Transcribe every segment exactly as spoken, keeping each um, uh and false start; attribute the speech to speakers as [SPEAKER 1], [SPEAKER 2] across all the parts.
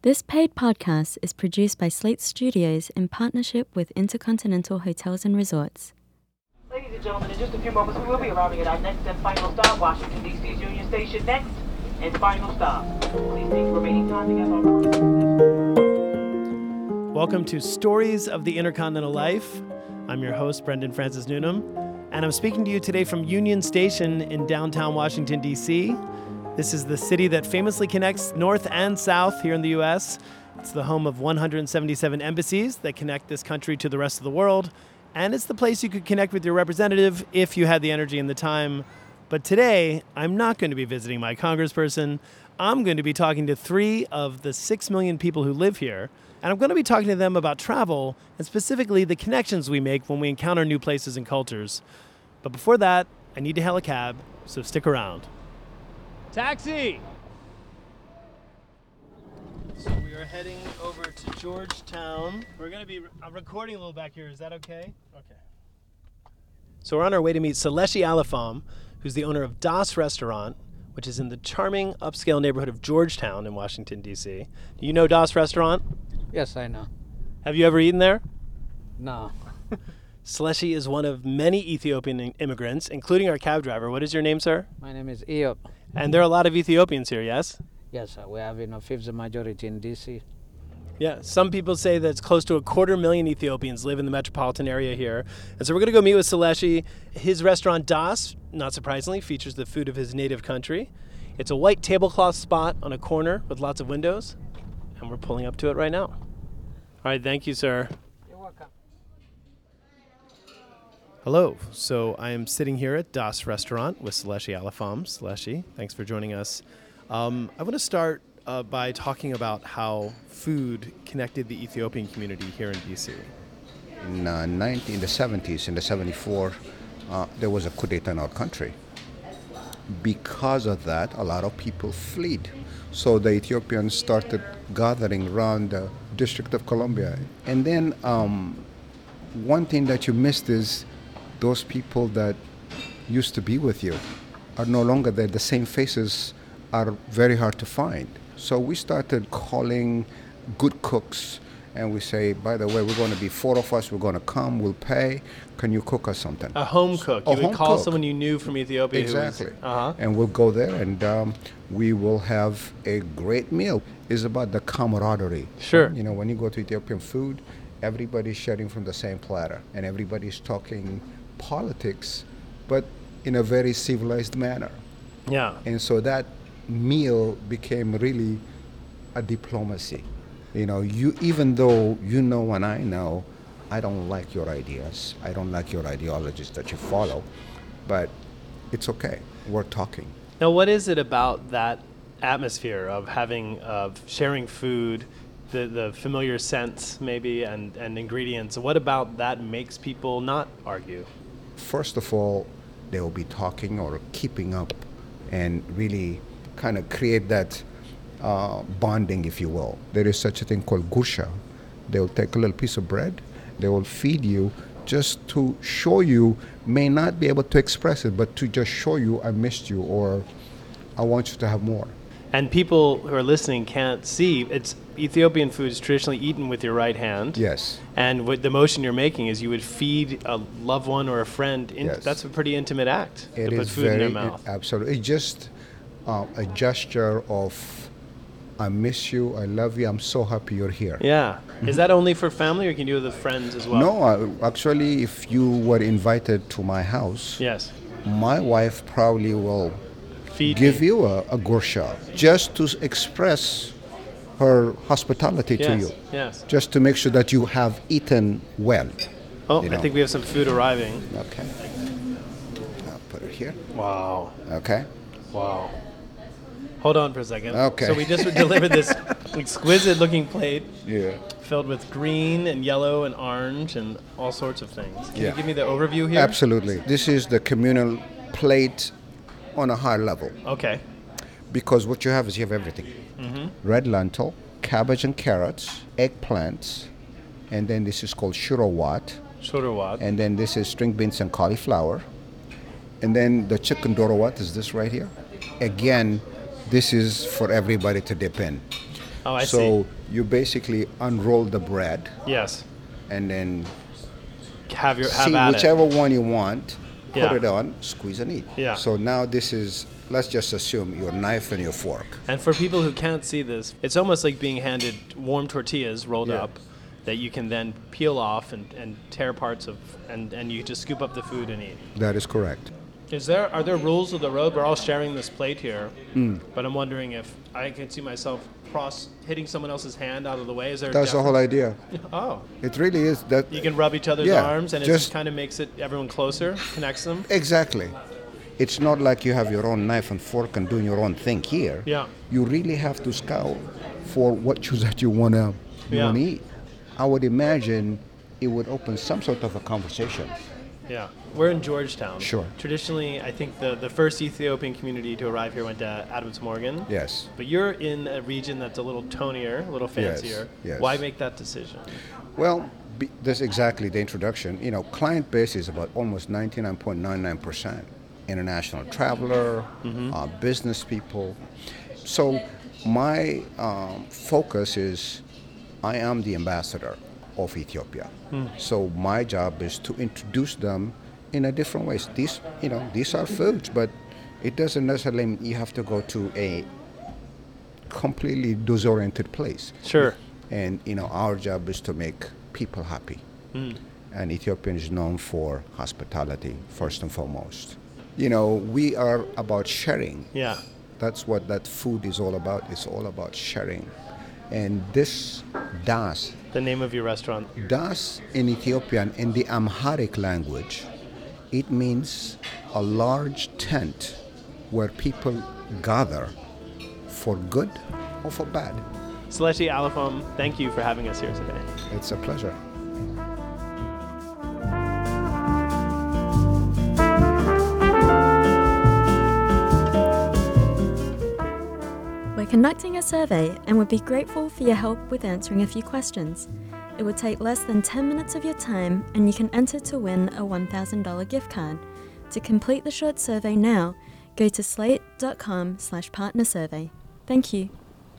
[SPEAKER 1] This paid podcast is produced by Slate Studios in partnership with Intercontinental Hotels and Resorts.
[SPEAKER 2] Ladies and gentlemen, in just a few moments, we will be arriving at our next and final stop, Washington, D C's Union Station. Next and final stop. Please take the remaining time to get our...
[SPEAKER 3] Welcome to Stories of the Intercontinental Life. I'm your host, Brendan Francis Newnham, and I'm speaking to you today from Union Station in downtown Washington, D C This is the city that famously connects north and south here in the U S It's the home of one hundred seventy-seven embassies that connect this country to the rest of the world, and it's the place you could connect with your representative if you had the energy and the time. But today, I'm not going to be visiting my congressperson. I'm going to be talking to three of the six million people who live here, and I'm going to be talking to them about travel and specifically the connections we make when we encounter new places and cultures. But before that, I need to hail a cab, so stick around. Taxi! So we are heading over to Georgetown. We're going to be re- I'm recording a little back here. Is that okay? Okay. So we're on our way to meet Seleshi Alifam, who's the owner of Das Restaurant, which is in the charming upscale neighborhood of Georgetown in Washington, D C Do you know Das Restaurant?
[SPEAKER 4] Yes, I know.
[SPEAKER 3] Have you ever eaten there?
[SPEAKER 4] No.
[SPEAKER 3] Seleshi is one of many Ethiopian immigrants, including our cab driver. What is your name, sir?
[SPEAKER 4] My name is Eop.
[SPEAKER 3] And there are a lot of Ethiopians here, yes?
[SPEAKER 4] Yes, sir. We have you know, fifth majority in D C.
[SPEAKER 3] Yeah, some people say that it's close to a quarter million Ethiopians live in the metropolitan area here. And so we're going to go meet with Seleshi. His restaurant, Das, not surprisingly, features the food of his native country. It's a white tablecloth spot on a corner with lots of windows, and we're pulling up to it right now. All right, thank you, sir.
[SPEAKER 4] You're welcome.
[SPEAKER 3] Hello. So I am sitting here at Das Restaurant with Seleshi Alifam. Seleshi, thanks for joining us. Um, I want to start uh, by talking about how food connected the Ethiopian community here in D C.
[SPEAKER 5] In, uh, nineteen, in the seventies, in the seventy-four, uh, there was a coup d'etat in our country. Because of that, a lot of people fled. So the Ethiopians started gathering around the District of Columbia. And then um, one thing that you missed is those people that used to be with you are no longer there. The same faces are very hard to find. So we started calling good cooks, and we say, by the way, we're going to be four of us, we're going to come, we'll pay, can you cook us something?
[SPEAKER 3] A home cook.
[SPEAKER 5] A
[SPEAKER 3] You would
[SPEAKER 5] home
[SPEAKER 3] call
[SPEAKER 5] cook.
[SPEAKER 3] someone you knew from Ethiopia.
[SPEAKER 5] Exactly.
[SPEAKER 3] Who was, uh-huh.
[SPEAKER 5] And we'll go there, and um, we will have a great meal. It's about the camaraderie.
[SPEAKER 3] Sure.
[SPEAKER 5] You know, when you go to Ethiopian food, everybody's sharing from the same platter, and everybody's talking politics, but in a very civilized manner.
[SPEAKER 3] Yeah.
[SPEAKER 5] And so that meal became really a diplomacy. You know, you even though you know and I know, I don't like your ideas, I don't like your ideologies that you follow, but it's okay. We're talking.
[SPEAKER 3] Now, what is it about that atmosphere of having, of sharing food, the, the familiar scents maybe, and, and ingredients? What about that makes people not argue?
[SPEAKER 5] First of all, they will be talking or keeping up and really kind of create that uh, bonding, if you will. There is such a thing called gusha. They will take a little piece of bread, they will feed you just to show you, may not be able to express it, but to just show you I missed you or I want you to have more.
[SPEAKER 3] And people who are listening can't see, it's Ethiopian food is traditionally eaten with your right hand.
[SPEAKER 5] Yes.
[SPEAKER 3] And what the motion you're making is you would feed a loved one or a friend. In,
[SPEAKER 5] Yes.
[SPEAKER 3] That's a pretty intimate act,
[SPEAKER 5] It
[SPEAKER 3] to put
[SPEAKER 5] is
[SPEAKER 3] food
[SPEAKER 5] very,
[SPEAKER 3] in their mouth.
[SPEAKER 5] it- absolutely. It's just uh, a gesture of I miss you, I love you, I'm so happy you're here.
[SPEAKER 3] Yeah. Is that only for family, or can you do it with friends as well?
[SPEAKER 5] No, uh, actually, if you were invited to my house,
[SPEAKER 3] Yes.
[SPEAKER 5] my wife probably will
[SPEAKER 3] Feed
[SPEAKER 5] give
[SPEAKER 3] me.
[SPEAKER 5] you a, a gursha just to s- express her hospitality to
[SPEAKER 3] Yes.
[SPEAKER 5] you,
[SPEAKER 3] Yes.
[SPEAKER 5] just to make sure that you have eaten well.
[SPEAKER 3] Oh,
[SPEAKER 5] You
[SPEAKER 3] I
[SPEAKER 5] know.
[SPEAKER 3] think we have some food arriving.
[SPEAKER 5] Okay. I'll put it here.
[SPEAKER 3] Wow.
[SPEAKER 5] Okay.
[SPEAKER 3] Wow. Hold on for a second.
[SPEAKER 5] Okay.
[SPEAKER 3] So we just delivered this exquisite looking plate
[SPEAKER 5] Yeah.
[SPEAKER 3] filled with green and yellow and orange and all sorts of things. Can
[SPEAKER 5] Yeah.
[SPEAKER 3] you give me the overview here?
[SPEAKER 5] Absolutely. This is the communal plate on a high level,
[SPEAKER 3] Okay.
[SPEAKER 5] because what you have is you have everything.
[SPEAKER 3] Mm-hmm.
[SPEAKER 5] Red lentil, cabbage and carrots, eggplants, and then this is called shurawat,
[SPEAKER 3] Shorowat.
[SPEAKER 5] and then this is string beans and cauliflower, and then the chicken dorowat is this right here. Again, this is for everybody to dip in.
[SPEAKER 3] Oh, I
[SPEAKER 5] so
[SPEAKER 3] see.
[SPEAKER 5] you basically unroll the bread
[SPEAKER 3] Yes.
[SPEAKER 5] and then
[SPEAKER 3] Have your have
[SPEAKER 5] see
[SPEAKER 3] at
[SPEAKER 5] whichever
[SPEAKER 3] it.
[SPEAKER 5] one you want,
[SPEAKER 3] Yeah.
[SPEAKER 5] put it on, squeeze and eat.
[SPEAKER 3] Yeah.
[SPEAKER 5] So now this is, let's just assume your knife and your fork.
[SPEAKER 3] And for people who can't see this, it's almost like being handed warm tortillas rolled
[SPEAKER 5] Yeah.
[SPEAKER 3] up that you can then peel off and, and tear parts of, and, and you just scoop up the food and eat.
[SPEAKER 5] That is correct.
[SPEAKER 3] Is there are there rules of the road? We're all sharing this plate here, but I'm wondering if I can see myself cross hitting someone else's hand out of the way. Is there? a
[SPEAKER 5] That's the whole idea.
[SPEAKER 3] difference? Oh,
[SPEAKER 5] It really is that.
[SPEAKER 3] you can rub each other's
[SPEAKER 5] Yeah,
[SPEAKER 3] arms, and it
[SPEAKER 5] just-
[SPEAKER 3] just kind of makes it everyone closer, connects them.
[SPEAKER 5] Exactly. It's not like you have your own knife and fork and doing your own thing here.
[SPEAKER 3] Yeah.
[SPEAKER 5] You really have to scout for what you that you wanna you
[SPEAKER 3] Yeah.
[SPEAKER 5] wanna eat. I would imagine it would open some sort of a conversation.
[SPEAKER 3] Yeah, we're in Georgetown.
[SPEAKER 5] Sure.
[SPEAKER 3] Traditionally, I think the, the first Ethiopian community to arrive here went to Adams Morgan.
[SPEAKER 5] Yes.
[SPEAKER 3] But you're in a region that's a little tonier, a little
[SPEAKER 5] Yes,
[SPEAKER 3] fancier.
[SPEAKER 5] yes.
[SPEAKER 3] Why make that decision?
[SPEAKER 5] Well, be, that's exactly the introduction. You know, client base is about almost ninety-nine point nine nine percent international traveler, uh, business people. So my um, focus is I am the ambassador of Ethiopia. So my job is to introduce them in a different ways. These, you know, these are foods, but it doesn't necessarily mean you have to go to a completely disoriented place.
[SPEAKER 3] Sure.
[SPEAKER 5] And you know, our job is to make people happy. And Ethiopia is known for hospitality first and foremost. You know, we are about sharing.
[SPEAKER 3] Yeah.
[SPEAKER 5] That's what that food is all about. It's all about sharing. And this das,
[SPEAKER 3] The name of your restaurant.
[SPEAKER 5] das in Ethiopian, in the Amharic language, it means a large tent where people gather for good or for bad.
[SPEAKER 3] Selechi Alafam, thank you for having us here today.
[SPEAKER 5] It's a pleasure.
[SPEAKER 1] We're conducting a survey and would be grateful for your help with answering a few questions. It would take less than ten minutes of your time and you can enter to win a one thousand dollars gift card. To complete the short survey now, go to slate.com slash partner survey. Thank you.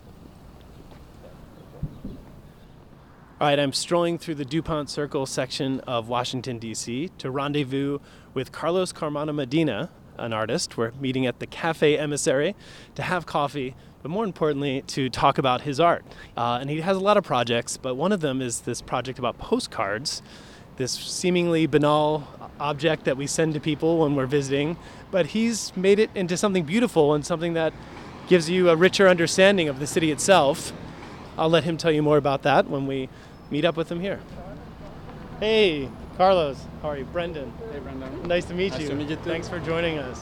[SPEAKER 3] All right, I'm strolling through the DuPont Circle section of Washington, D C to rendezvous with Carlos Carmona Medina, an artist. We're meeting at the Cafe Emissary to have coffee, but more importantly, to talk about his art. Uh, and he has a lot of projects, but one of them is this project about postcards, this seemingly banal object that we send to people when we're visiting, but he's made it into something beautiful and something that gives you a richer understanding of the city itself. I'll let him tell you more about that when we meet up with him here. Hey, Carlos, how are you? Brendan.
[SPEAKER 6] Hey, Brendan.
[SPEAKER 3] Nice to meet
[SPEAKER 6] Nice
[SPEAKER 3] you.
[SPEAKER 6] to meet you too.
[SPEAKER 3] Thanks for joining us.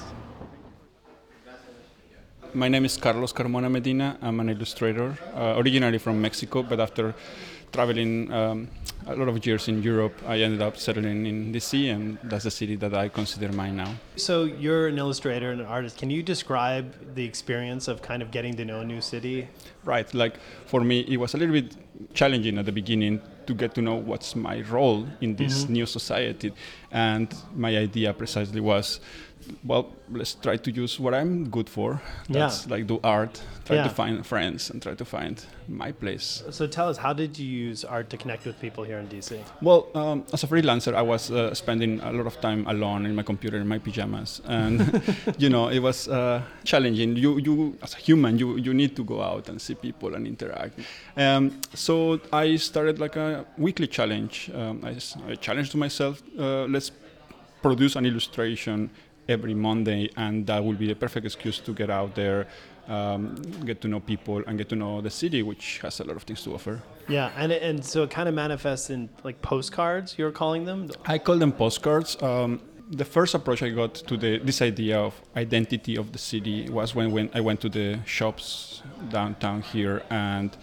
[SPEAKER 6] My name is Carlos Carmona Medina. I'm an illustrator, uh, originally from Mexico, but after traveling um, a lot of years in Europe, I ended up settling in D C, and that's the city that I consider mine now.
[SPEAKER 3] So you're an illustrator and an artist. Can you describe the experience of kind of getting to know a new city?
[SPEAKER 6] Right, like for me, it was a little bit challenging at the beginning to get to know what's my role in this new society. And my idea precisely was, well, let's try to use what I'm good for. That's
[SPEAKER 3] Yeah.
[SPEAKER 6] like do art, try
[SPEAKER 3] Yeah.
[SPEAKER 6] to find friends, and try to find my place.
[SPEAKER 3] So tell us, how did you use art to connect with people here in D C?
[SPEAKER 6] Well, um, as a freelancer, I was uh, spending a lot of time alone in my computer in my pajamas, and you know, it was uh, challenging. You, you, as a human, you you need to go out and see people and interact. Um, so I started like a weekly challenge. Um, I, s- I challenged myself. Uh, let's produce an illustration every Monday, and that will be the perfect excuse to get out there, um, get to know people, and get to know the city, which has a lot of things to offer.
[SPEAKER 3] Yeah, and it- and so it kind of manifests in like postcards, you're calling them?
[SPEAKER 6] I call them postcards. Um, the first approach I got to the, this idea of identity of the city was when, when I went to the shops downtown here, and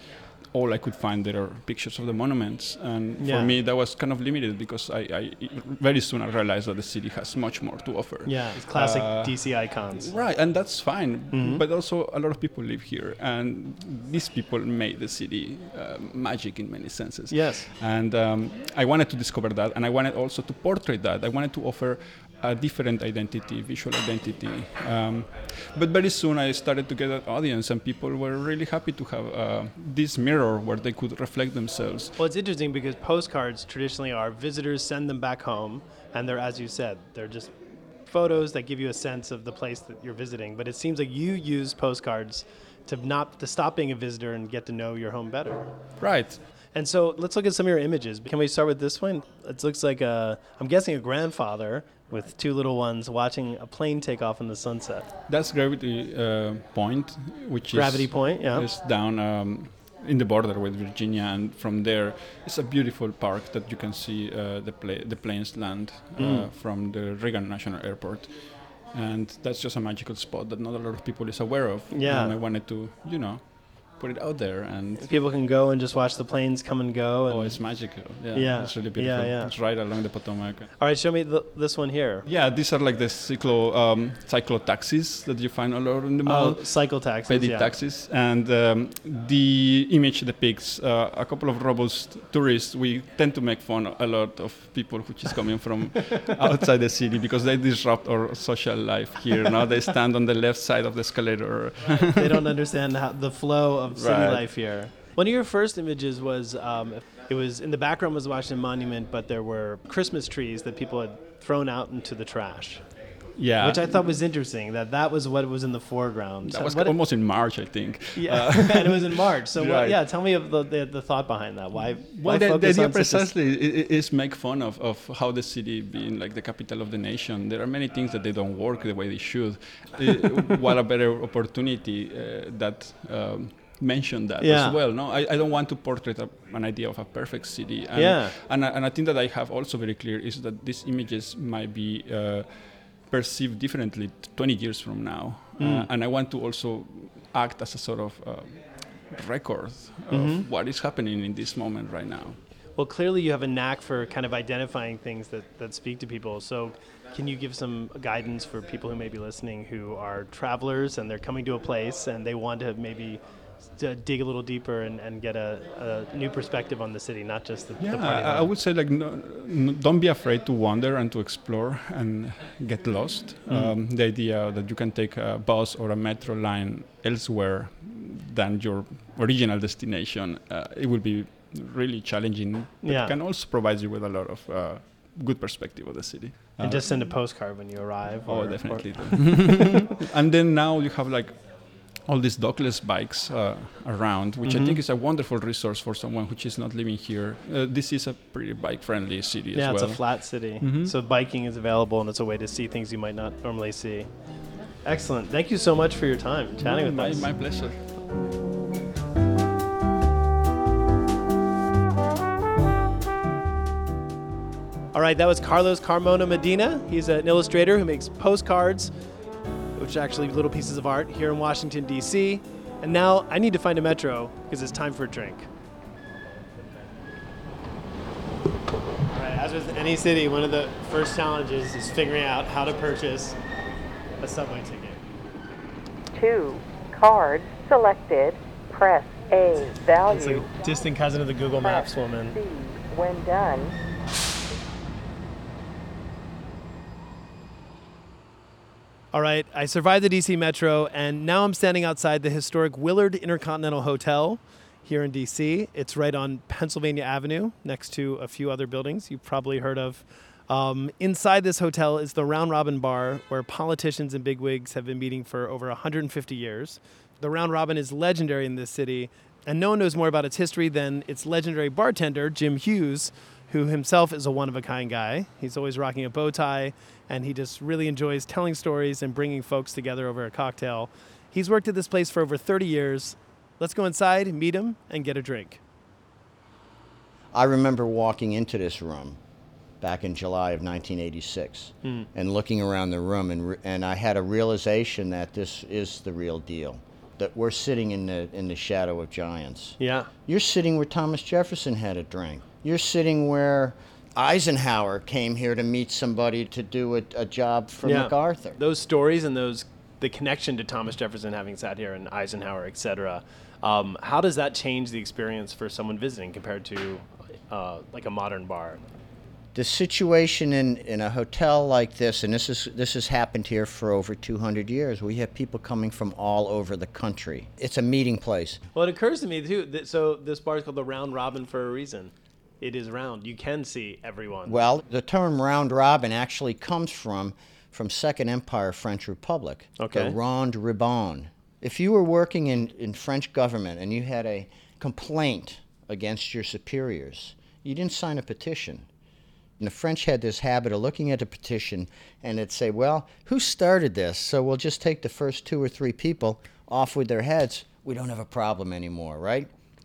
[SPEAKER 6] all I could find there are pictures of the monuments, and
[SPEAKER 3] Yeah.
[SPEAKER 6] for me that was kind of limited because I, I very soon I realized that the city has much more to offer.
[SPEAKER 3] Yeah, it's classic
[SPEAKER 6] Uh,
[SPEAKER 3] D C icons.
[SPEAKER 6] Right, and that's fine.
[SPEAKER 3] Mhm.
[SPEAKER 6] But also, a lot of people live here, and these people made the city uh, magic in many senses.
[SPEAKER 3] Yes.
[SPEAKER 6] And um, I wanted to discover that, and I wanted also to portray that. I wanted to offer a different identity, visual identity. Um, but very soon I started to get an audience, and people were really happy to have uh, this mirror where they could reflect themselves.
[SPEAKER 3] Well, it's interesting because postcards traditionally are visitors send them back home, and they're, as you said, they're just photos that give you a sense of the place that you're visiting. But it seems like you use postcards to not to stop being a visitor and get to know your home better.
[SPEAKER 6] Right.
[SPEAKER 3] And so let's look at some of your images. Can we start with this one? It looks like a, I'm guessing a grandfather with two little ones watching a plane take off in the sunset.
[SPEAKER 6] That's Gravity uh, Point, which
[SPEAKER 3] Gravity
[SPEAKER 6] is,
[SPEAKER 3] Point, yeah.
[SPEAKER 6] is down um, in the border with Virginia, and from there it's a beautiful park that you can see uh, the pla- the planes land uh,
[SPEAKER 3] Mm.
[SPEAKER 6] from the Reagan National Airport, and that's just a magical spot that not a lot of people is aware of.
[SPEAKER 3] Yeah.
[SPEAKER 6] And I wanted to, you know, put it out there, and
[SPEAKER 3] People can go and just watch the planes come and go. And
[SPEAKER 6] oh, it's magical. Yeah,
[SPEAKER 3] Yeah.
[SPEAKER 6] it's really
[SPEAKER 3] Yeah,
[SPEAKER 6] beautiful.
[SPEAKER 3] yeah.
[SPEAKER 6] It's right along the Potomac.
[SPEAKER 3] All right, show me the, this one here.
[SPEAKER 6] Yeah, these are like the cyclo um, cyclo taxis that you find all over in the mall.
[SPEAKER 3] Oh, cycle taxis.
[SPEAKER 6] Pedit
[SPEAKER 3] yeah.
[SPEAKER 6] taxis, and um, the image depicts uh, a couple of robust tourists. We tend to make fun a lot of people which is coming from outside the city because they disrupt our social life here. Now they stand on the left side of the escalator.
[SPEAKER 3] They don't understand how, the flow of city
[SPEAKER 6] Right.
[SPEAKER 3] life here. One of your first images was, um, it was in the background was Washington Monument, but there were Christmas trees that people had thrown out into the trash,
[SPEAKER 6] Yeah,
[SPEAKER 3] which I thought was interesting. That that was what was in the foreground.
[SPEAKER 6] that
[SPEAKER 3] So
[SPEAKER 6] was
[SPEAKER 3] what-
[SPEAKER 6] almost in March, I think.
[SPEAKER 3] yeah, and it was in March. So what,
[SPEAKER 6] Right.
[SPEAKER 3] yeah, tell me of the, the the thought behind that. Why?
[SPEAKER 6] Well,
[SPEAKER 3] why
[SPEAKER 6] the, the
[SPEAKER 3] focus
[SPEAKER 6] idea
[SPEAKER 3] on such a s-
[SPEAKER 6] precisely i- i- is make fun of, of how the city being like the capital of the nation. There are many things that they don't work the way they should. Uh, what a better opportunity uh, that um, mention that
[SPEAKER 3] Yeah.
[SPEAKER 6] as well. No, I, I don't want to portray a, an idea of a perfect city. And,
[SPEAKER 3] Yeah.
[SPEAKER 6] and, I- and I think that I have also very clear is that these images might be uh, perceived differently t- twenty years from now.
[SPEAKER 3] Mm.
[SPEAKER 6] Uh, and I want to also act as a sort of uh, record of
[SPEAKER 3] Mhm.
[SPEAKER 6] what is happening in this moment right now.
[SPEAKER 3] Well, clearly you have a knack for kind of identifying things that, that speak to people. So can you give some guidance for people who may be listening who are travelers and they're coming to a place and they want to maybe to dig a little deeper and, and get a, a new perspective on the city, not just the,
[SPEAKER 6] Yeah,
[SPEAKER 3] the party
[SPEAKER 6] I, I
[SPEAKER 3] line?
[SPEAKER 6] would say like no, no, don't be afraid to wander and to explore and get lost.
[SPEAKER 3] Mm.
[SPEAKER 6] Um, the idea that you can take a bus or a metro line elsewhere than your original destination, uh, it will be really challenging. But
[SPEAKER 3] Yeah.
[SPEAKER 6] it can also provide you with a lot of uh, good perspective of the city.
[SPEAKER 3] And
[SPEAKER 6] Uh,
[SPEAKER 3] just send a postcard when you arrive.
[SPEAKER 6] Oh,
[SPEAKER 3] or-
[SPEAKER 6] definitely. And then now you have like all these dockless bikes uh, around, which
[SPEAKER 3] Mhm.
[SPEAKER 6] I think is a wonderful resource for someone which is not living here. Uh, this is a pretty bike-friendly city
[SPEAKER 3] Yeah,
[SPEAKER 6] as
[SPEAKER 3] it's
[SPEAKER 6] well.
[SPEAKER 3] a flat city.
[SPEAKER 6] Mhm.
[SPEAKER 3] So biking is available and it's a way to see things you might not normally see. Excellent. Thank you so much for your time chatting with
[SPEAKER 6] my,
[SPEAKER 3] us.
[SPEAKER 6] my pleasure.
[SPEAKER 3] All right, that was Carlos Carmona Medina. He's an illustrator who makes postcards, which are actually little pieces of art here in Washington, D C. And now I need to find a metro because it's time for a drink. All right, as with any city, one of the first challenges is figuring out how to purchase a subway ticket.
[SPEAKER 7] Two cards selected. Press A.
[SPEAKER 3] It's
[SPEAKER 7] Value.
[SPEAKER 3] like distant cousin of the Google Maps woman.
[SPEAKER 7] C. When done.
[SPEAKER 3] All right, I survived the D C Metro, and now I'm standing outside the historic Willard Intercontinental Hotel here in D C. It's right on Pennsylvania Avenue, next to a few other buildings you've probably heard of. Um, inside this hotel is the Round Robin Bar, where politicians and bigwigs have been meeting for over one hundred fifty years. The Round Robin is legendary in this city, and no one knows more about its history than its legendary bartender, Jim Hughes, who himself is a one-of-a-kind guy. He's always rocking a bow tie, and he just really enjoys telling stories and bringing folks together over a cocktail. He's worked at this place for over thirty years. Let's go inside, meet him, and get a drink.
[SPEAKER 8] I remember walking into this room back in July of nineteen eighty-six and looking around the room, and, re- and I had a realization that this is the real deal. that we're sitting in the in the shadow of giants.
[SPEAKER 3] Yeah.
[SPEAKER 8] You're sitting where Thomas Jefferson had a drink. You're sitting where Eisenhower came here to meet somebody to do a, a job for
[SPEAKER 3] Yeah.
[SPEAKER 8] MacArthur.
[SPEAKER 3] Those stories and those the connection to Thomas Jefferson having sat here and Eisenhower, et cetera. Um, how does that change the experience for someone visiting compared to uh, like a modern bar?
[SPEAKER 8] The situation in, in a hotel like this, and this is this has happened here for over two hundred years, we have people coming from all over the country. It's a meeting place.
[SPEAKER 3] Well, it occurs to me too that so this bar is called the Round Robin for a reason. It is round. You can see everyone.
[SPEAKER 8] Well, the term round robin actually comes from from Second Empire French Republic,
[SPEAKER 3] Okay.
[SPEAKER 8] the Ronde Ribon. If you were working in, in French government and you had a complaint against your superiors, you didn't sign a petition. And the French had this habit of looking at a petition and they'd say, well, who started this? So we'll just take the first two or three people off with their heads. We don't have a problem anymore, right?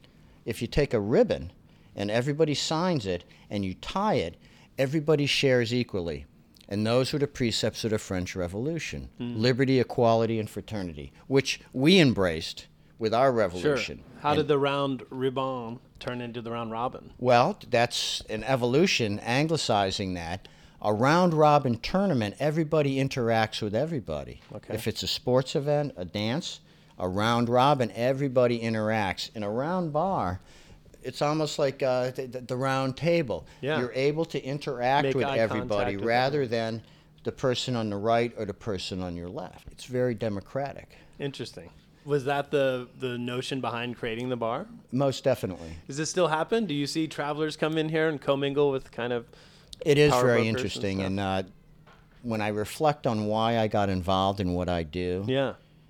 [SPEAKER 8] If you take a ribbon and everybody signs it and you tie it, everybody shares equally. And those were the precepts of the French Revolution.
[SPEAKER 3] Mm.
[SPEAKER 8] Liberty, equality, and fraternity, which we embraced with our revolution.
[SPEAKER 3] Sure. How
[SPEAKER 8] And-
[SPEAKER 3] did the Round Ribon turn into the Round Robin?
[SPEAKER 8] Well, that's an evolution, anglicizing that. A round-robin tournament, everybody interacts with everybody.
[SPEAKER 3] Okay.
[SPEAKER 8] If it's a sports event, a dance, a round-robin, everybody interacts. In a round bar, it's almost like uh, the, the round table.
[SPEAKER 3] Yeah.
[SPEAKER 8] You're able to interact
[SPEAKER 3] Make
[SPEAKER 8] with
[SPEAKER 3] eye
[SPEAKER 8] everybody
[SPEAKER 3] contact with
[SPEAKER 8] rather than the person on the right or the person on your left. It's very democratic.
[SPEAKER 3] Interesting. Was that the the notion behind creating the bar?
[SPEAKER 8] Most definitely.
[SPEAKER 3] Does this still happen? Do you see travelers come in here and commingle with kind of
[SPEAKER 8] It is
[SPEAKER 3] power
[SPEAKER 8] very
[SPEAKER 3] brokers and
[SPEAKER 8] interesting.
[SPEAKER 3] stuff?
[SPEAKER 8] And uh, when I reflect on why I got involved in what I do,
[SPEAKER 3] Yeah.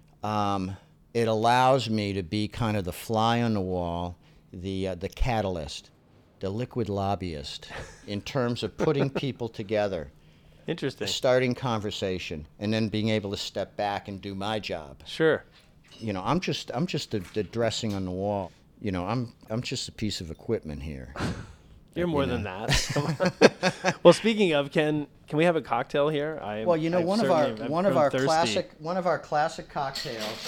[SPEAKER 8] um, it allows me to be kind of the fly on the wall, the uh, the catalyst, the liquid lobbyist, in terms of putting people together,
[SPEAKER 3] Interesting.
[SPEAKER 8] starting conversation, and then being able to step back and do my job.
[SPEAKER 3] Sure.
[SPEAKER 8] You know, I'm just I'm just the, the dressing on the wall. You know, I'm I'm just a piece of equipment here.
[SPEAKER 3] You're
[SPEAKER 8] You
[SPEAKER 3] more
[SPEAKER 8] know.
[SPEAKER 3] than that. Come on. Well, speaking of, can can we have a cocktail here? I
[SPEAKER 8] Well, you know,
[SPEAKER 3] I've
[SPEAKER 8] one of our
[SPEAKER 3] certainly- I've
[SPEAKER 8] one of
[SPEAKER 3] grown
[SPEAKER 8] our
[SPEAKER 3] thirsty.
[SPEAKER 8] classic one of our classic cocktails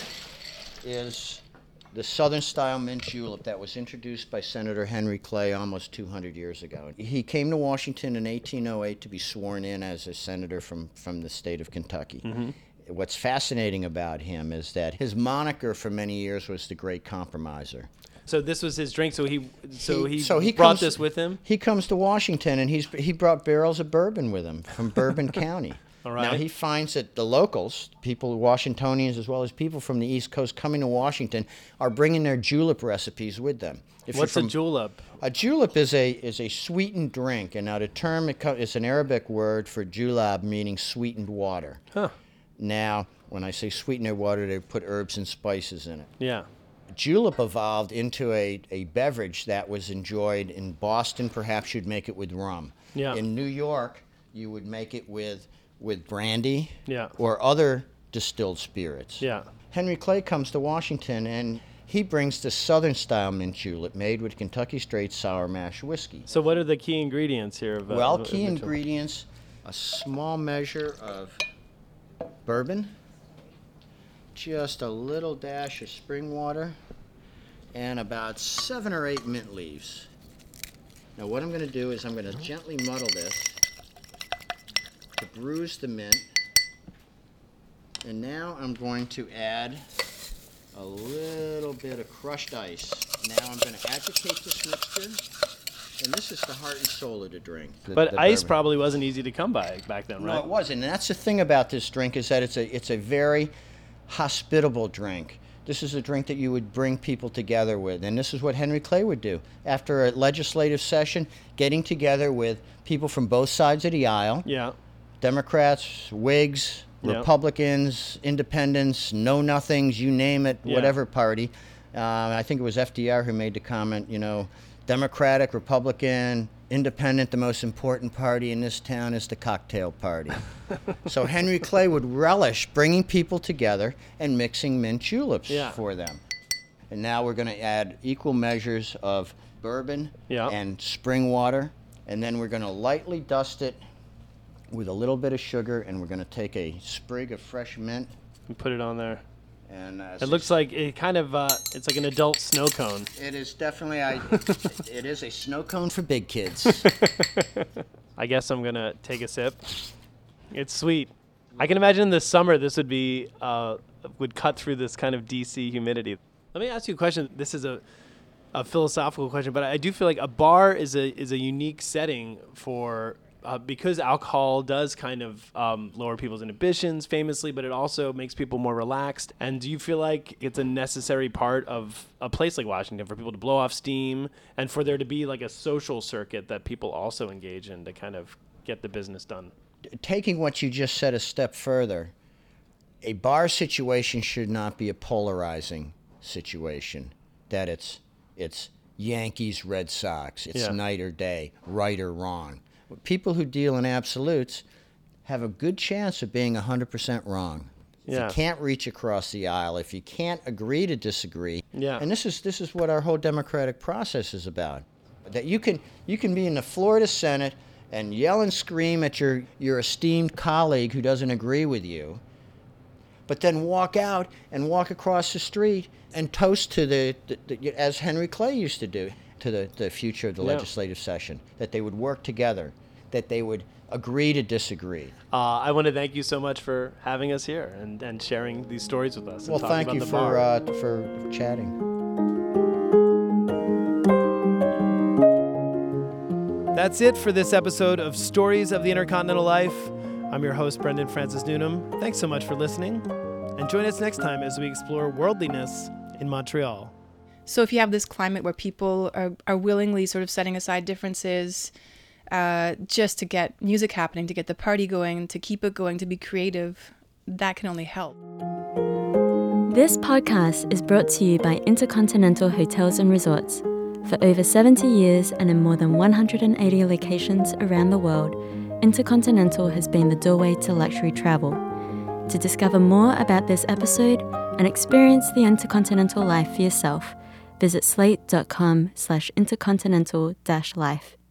[SPEAKER 8] is the Southern Style Mint Julep that was introduced by Senator Henry Clay almost two hundred years ago. He came to Washington in eighteen oh eight to be sworn in as a senator from, from the state of Kentucky.
[SPEAKER 3] Mm-hmm.
[SPEAKER 8] What's fascinating about him is that his moniker for many years was the Great Compromiser.
[SPEAKER 3] So this was his drink. So he so he,
[SPEAKER 8] so he
[SPEAKER 3] brought
[SPEAKER 8] comes-
[SPEAKER 3] this with him.
[SPEAKER 8] He comes to Washington and he's he brought barrels of bourbon with him from Bourbon County.
[SPEAKER 3] All
[SPEAKER 8] Now
[SPEAKER 3] right.
[SPEAKER 8] he finds that the locals, people, Washingtonians as well as people from the East Coast coming to Washington, are bringing their julep recipes with them. If you're
[SPEAKER 3] What's
[SPEAKER 8] from-
[SPEAKER 3] a julep?
[SPEAKER 8] A julep is a is a sweetened drink, and now the term it co- is an Arabic word for julab, meaning sweetened water.
[SPEAKER 3] Huh.
[SPEAKER 8] Now, when I say sweetened water, they put herbs and spices in it.
[SPEAKER 3] Yeah.
[SPEAKER 8] Julep evolved into a, a beverage that was enjoyed in Boston. Perhaps you'd make it with rum.
[SPEAKER 3] Yeah.
[SPEAKER 8] In New York, you would make it with with brandy
[SPEAKER 3] Yeah.
[SPEAKER 8] or other distilled spirits.
[SPEAKER 3] Yeah.
[SPEAKER 8] Henry Clay comes to Washington and he brings the Southern style mint julep made with Kentucky Straight sour mash whiskey.
[SPEAKER 3] So what are the key ingredients here? Of, uh,
[SPEAKER 8] Well,
[SPEAKER 3] of- of
[SPEAKER 8] key
[SPEAKER 3] the julep?
[SPEAKER 8] ingredients: a small measure of bourbon, just a little dash of spring water, and about seven or eight mint leaves. Now what I'm going to do is I'm going to gently muddle this to bruise the mint. And now I'm going to add a little bit of crushed ice. Now I'm going to agitate this mixture. And this is the heart and soul of the drink. the-
[SPEAKER 3] But
[SPEAKER 8] the
[SPEAKER 3] ice
[SPEAKER 8] bourbon.
[SPEAKER 3] probably wasn't easy to come by back then,
[SPEAKER 8] No,
[SPEAKER 3] right?
[SPEAKER 8] it wasn't. And that's the thing about this drink is that it's a it's a very hospitable drink. This is a drink that you would bring people together with. And this is what Henry Clay would do. After a legislative session, getting together with people from both sides of the aisle,
[SPEAKER 3] Yeah.
[SPEAKER 8] Democrats, Whigs,
[SPEAKER 3] Yeah.
[SPEAKER 8] Republicans, Independents, Know-Nothings, you name it,
[SPEAKER 3] Yeah.
[SPEAKER 8] whatever party. Uh, I think it was F D R who made the comment, you know, Democratic, Republican, Independent, the most important party in this town is the cocktail party. So Henry Clay would relish bringing people together and mixing mint juleps
[SPEAKER 3] Yeah.
[SPEAKER 8] for them. And now we're going to add equal measures of bourbon
[SPEAKER 3] Yeah.
[SPEAKER 8] and spring water, and then we're going to lightly dust it with a little bit of sugar, and we're going to take a sprig of fresh mint
[SPEAKER 3] And put it on there.
[SPEAKER 8] And uh,
[SPEAKER 3] It looks like it kind of, uh, it's like an adult snow cone.
[SPEAKER 8] it is definitely I. It is a snow cone for big kids.
[SPEAKER 3] I guess I'm going to take a sip. It's sweet. I can imagine in the summer this would be, uh, would cut through this kind of D C humidity. Let me ask you a question. This is a, a philosophical question, but I do feel like a bar is a is a unique setting for uh, because alcohol does kind of um, lower people's inhibitions famously, but it also makes people more relaxed. And do you feel like it's a necessary part of a place like Washington for people to blow off steam and for there to be like a social circuit that people also engage in to kind of get the business done?
[SPEAKER 8] Taking what you just said a step further, a bar situation should not be a polarizing situation, that it's it's Yankees, Red Sox, it's
[SPEAKER 3] Yeah.
[SPEAKER 8] night or day, right or wrong. People who deal in absolutes have a good chance of being one hundred percent wrong. If
[SPEAKER 3] Yeah.
[SPEAKER 8] you can't reach across the aisle, if you can't agree to disagree,
[SPEAKER 3] Yeah.
[SPEAKER 8] and this is this is what our whole democratic process is about. That you can you can be in the Florida Senate and yell and scream at your, your esteemed colleague who doesn't agree with you, but then walk out and walk across the street and toast to the, the, the as Henry Clay used to do, to the, the future of the
[SPEAKER 3] Yeah.
[SPEAKER 8] legislative session, that they would work together, that they would agree to disagree.
[SPEAKER 3] Uh, I want to thank you so much for having us here and, and sharing these stories with us. And
[SPEAKER 8] Well,
[SPEAKER 3] talking
[SPEAKER 8] thank
[SPEAKER 3] about
[SPEAKER 8] you
[SPEAKER 3] the
[SPEAKER 8] for
[SPEAKER 3] bar.
[SPEAKER 8] uh, for chatting.
[SPEAKER 3] That's it for this episode of Stories of the Intercontinental Life. I'm your host, Brendan Francis Newnham. Thanks so much for listening. And join us next time as we explore worldliness in Montreal.
[SPEAKER 9] So if you have this climate where people are, are willingly sort of setting aside differences uh, just to get music happening, to get the party going, to keep it going, to be creative, that can only help.
[SPEAKER 1] This podcast is brought to you by Intercontinental Hotels and Resorts. For over seventy years and in more than one hundred eighty locations around the world, Intercontinental has been the doorway to luxury travel. To discover more about this episode and experience the Intercontinental life for yourself, visit slate dot com slash intercontinental dash life.